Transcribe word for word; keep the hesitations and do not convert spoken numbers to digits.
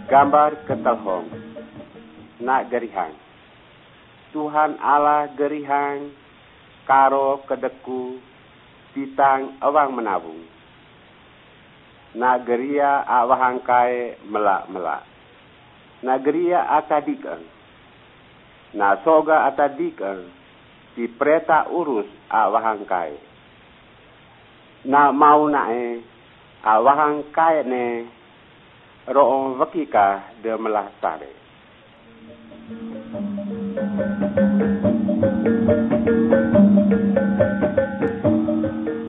Gambar ketelhong. Nak gerihang. Tuhan Allah gerihang karo kedeku titang awang menabung. Nak geria awahangkai melak-melak. Nak geria atadikang. Nak soga atadikang. Di preta urus awahangkai. Nak mau nae awahangkai ne roong wakika de melah sare.